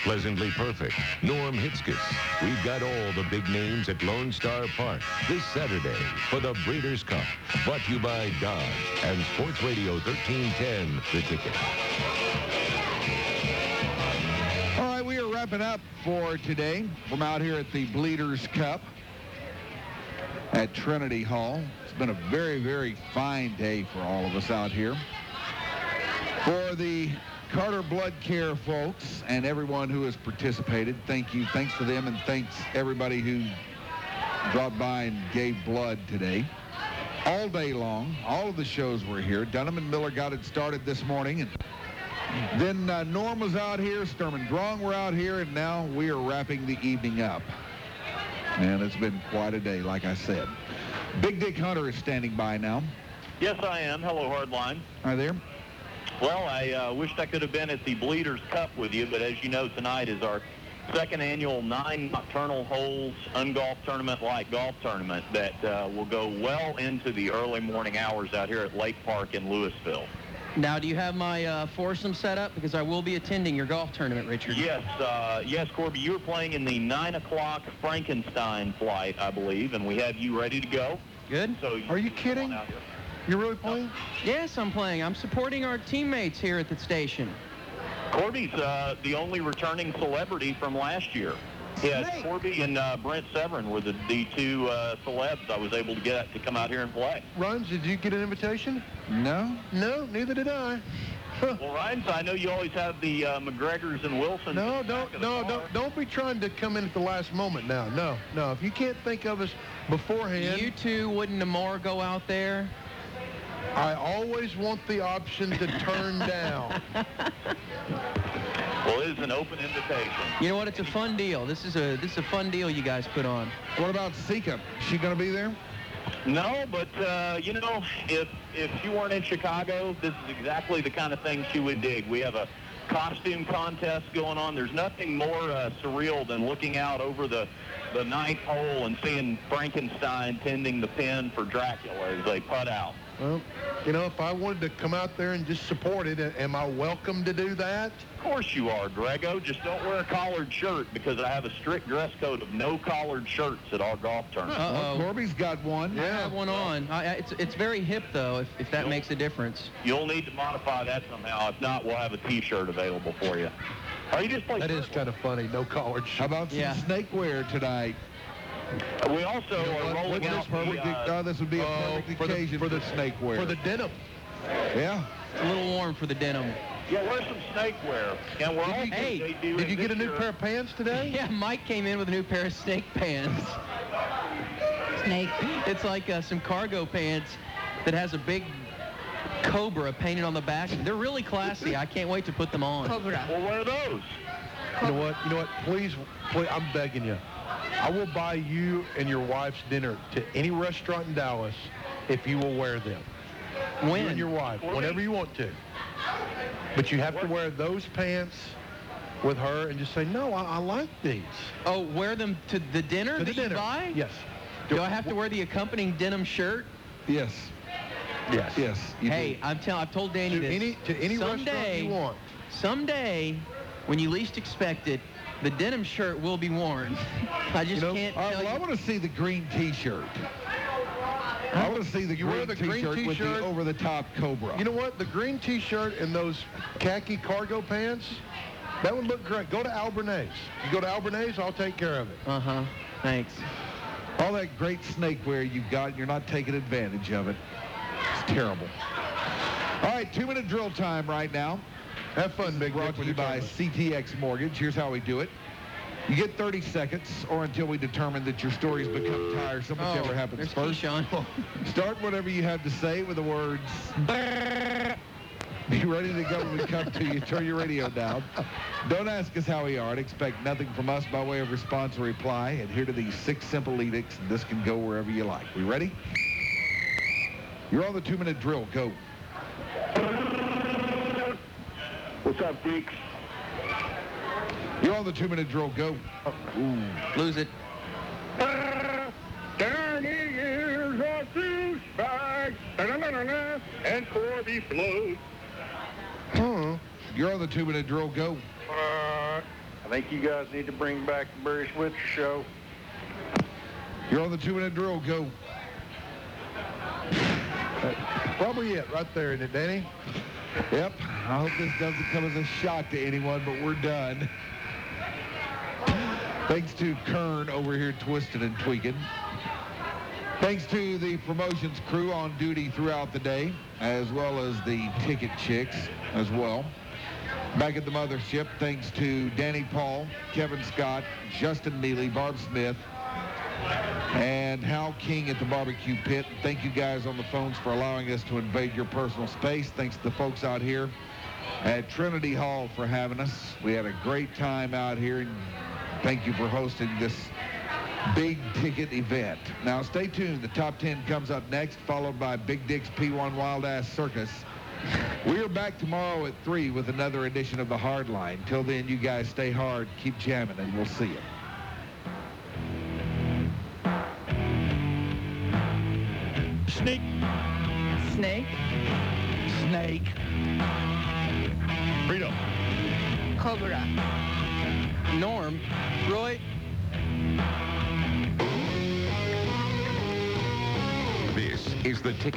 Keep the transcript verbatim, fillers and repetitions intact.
Pleasantly Perfect, Norm Hitzges. We've got all the big names at Lone Star Park this Saturday for the Breeders' Cup. Brought to you by Dodge and Sports Radio thirteen ten, The Ticket. All right, we are wrapping up for today from out here at the Breeders' Cup at Trinity Hall. It's been a very, very fine day for all of us out here. For the Carter Blood Care folks and everyone who has participated, thank you. Thanks to them, and thanks everybody who dropped by and gave blood today. All day long, all of the shows were here. Dunham and Miller got it started this morning, and then uh, Norm was out here, Sturm and Drong were out here, and now we are wrapping the evening up. And it's been quite a day, like I said. Big Dick Hunter is standing by now. Yes, I am. Hello, Hardline. Hi there. Well, I uh, wished I could have been at the Breeders' Cup with you, but as you know, tonight is our second annual nine nocturnal holes ungolf tournament-like golf tournament that uh, will go well into the early morning hours out here at Lake Park in Louisville. Now, do you have my uh, foursome set up? Because I will be attending your golf tournament, Richard. Yes, uh, yes, Corby, you're playing in the nine o'clock Frankenstein flight, I believe, and we have you ready to go. Good. So Are you kidding? You're really playing? Yes, I'm playing. I'm supporting our teammates here at the station. Corby's uh, the only returning celebrity from last year. Yes, Snake. Corby and uh, Brent Severin were the, the two uh, celebs I was able to get to come out here and play. Runs, did you get an invitation? No? No, neither did I. Huh. Well, Ryan, I know you always have the uh, McGregors and Wilsons. No, in the back don't, of the no, car. don't, don't be trying to come in at the last moment now. No, no. If you can't think of us beforehand, You two wouldn't more go out there? I always want the option to turn down. Well, it is an open invitation. You know what? It's a fun deal. This is a this is a fun deal you guys put on. What about Sika? Is she going to be there? No, but, uh, you know, if if she weren't in Chicago, this is exactly the kind of thing she would dig. We have a costume contest going on. There's nothing more uh, surreal than looking out over the, the ninth hole and seeing Frankenstein tending the pin for Dracula as they putt out. Well, you know, if I wanted to come out there and just support it, am I welcome to do that? Of course you are, Grego. Just don't wear a collared shirt because I have a strict dress code of no collared shirts at our golf tournament. Uh-oh. Well, Corby's got one. I have one on. I, I- it's it's very hip though. If if that You'll- makes a difference. You'll need to modify that somehow. If not, we'll have a T-shirt available for you. Or you just play That is shirtless. kind of funny. No collared How shirt. about some Yeah. snake wear tonight? We also You know are what? rolling Wouldn't out this perfect, the, uh, uh, this would be a Oh, perfect for the- occasion for for, the- snake wear. For the denim. yeah. It's a little warm for the denim. yeah, wear some snake wear. And we're also Hey, debuting Did you get a this new year- pair of pants today? Yeah, Mike came in with a new pair of snake pants. Snake. It's like uh, some cargo pants that has a big cobra painted on the back. They're really classy. I can't wait to put them on. Cobra. Well, wear those. You know what? You know what? Please, please, I'm begging you. I will buy you and your wife's dinner to any restaurant in Dallas if you will wear them. You When? and your wife, For me? whenever you want to. But you have to wear those pants with her and just say, no, I, I like these. Oh, wear them to the dinner To the that you dinner. buy? Yes. Do I have to wear the accompanying denim shirt? Yes. Yes. Yes. You Hey, do. I'm telling. I've told Danny To this. any, to any restaurant someday, you want. someday, when you least expect it, the denim shirt will be worn. I just You know, can't All right, tell well, I you. want to see the green T-shirt. I want to see the You green wear the green T-shirt with the T-shirt? over-the-top cobra. You know what? The green T-shirt and those khaki cargo pants, that would look great. Go to Albernays. You go to Albernays, I'll take care of it. Uh huh. Thanks. All that great snake wear you've got, you're not taking advantage of it. It's terrible. All right, two-minute drill time right now. Have fun, Big Brought Dick, to with you your by tournament. C T X Mortgage. Here's how we do it. You get thirty seconds, or until we determine that your story's become tiresome, whichever happens there's first. Keyshawn. Start whatever you have to say with the words. Be ready to go when we come to you. Turn your radio down. Don't ask us how we are and expect nothing from us by way of response or reply. Adhere to these six simple edicts, and this can go wherever you like. We ready? You're on the two-minute drill. Go. What's up, freaks? You're on the two-minute drill. Go. Ooh. Lose it. thirty years of douchebag, and Corby flows. Hmm. You're on the two-minute drill. Go. Uh, I think you guys need to bring back the Barry Switzer show. You're on the two-minute drill. Go. Probably it right there, isn't it, Danny? Yep. I hope this doesn't come as a shock to anyone, but we're done. Thanks to Kern over here twisted and tweaking. Thanks to the promotions crew on duty throughout the day, as well as the ticket chicks as well. Back at the mothership, thanks to Danny Paul, Kevin Scott, Justin Mealy, Barb Smith, and Hal King at the barbecue pit. Thank you guys on the phones for allowing us to invade your personal space. Thanks to the folks out here at Trinity Hall for having us. We had a great time out here, and thank you for hosting this big ticket event. Now stay tuned. The top ten comes up next, followed by Big Dick's P one Wild Ass Circus. We are back tomorrow at three with another edition of the Hard Line. Till then, you guys stay hard, keep jamming, and we'll see you. Snake. Snake. Snake. Frito. Cobra. Norm. Roy. This is the ticket.